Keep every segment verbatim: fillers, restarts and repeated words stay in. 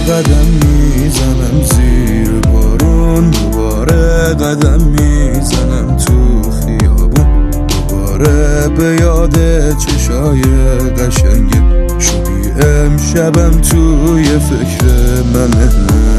قدم میزنم زیر بارون، دوباره قدم میزنم تو خیابون، دوباره به یاد چشای قشنگ شدی امشبم توی فکر منه.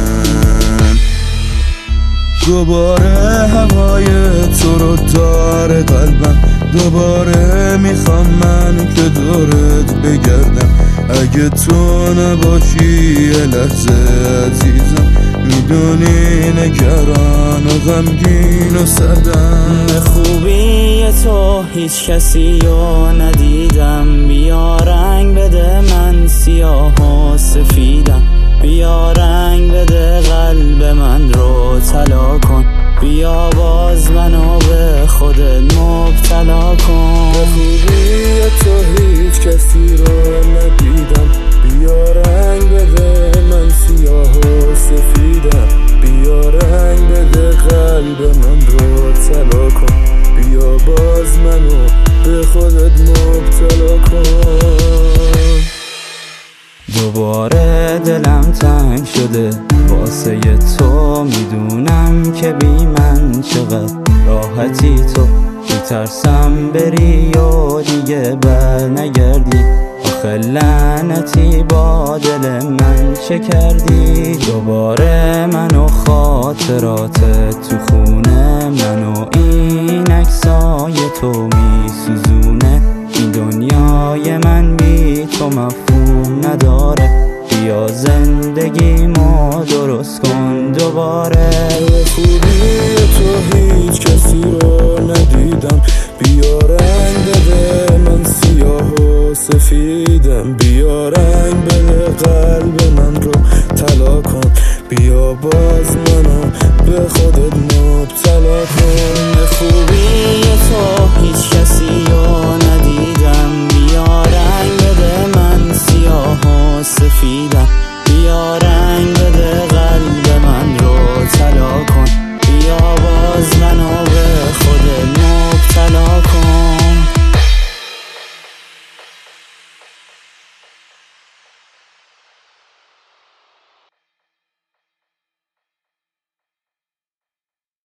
دوباره هوای تو رو داره قلبم، دوباره میخوام من که دورت بگردم. اگه تو نباشی یه لحظه عزیزم، میدونی نگران و غمگین و سردم. به خوبی تو هیچ کسی رو ندیدم، بیا رنگ بده من سیاه و سفیدم، بیا رنگ بده قلب من رو طلا کن، بیا باز منو به خودت مبتلا کن. به خوبی تو هیچ کسی رو ندیدم، بیا رنگ بده من سیاه و سفیدم، بیا رنگ بده قلب من رو طلا کن، بیا باز منو به خودت مبتلا کن. دوباره دلم تنگ شده واسه تو، میدونم که بی من چقدر راحتی تو، میترسم بری و دیگه بر نگردی، آخه لعنتی با دل من چه کردی. دوباره منو خاطرات تو خونه، منو این عکسای تو میسوزونه، این دنیای من بی تو مفهوم نداره، بیا زندگیمو درست کن دوباره. به خوبی تو هیچ کسی رو ندیدم، بیا رنگ بده من سیاه و سفیدم، بیا رنگ بده قلب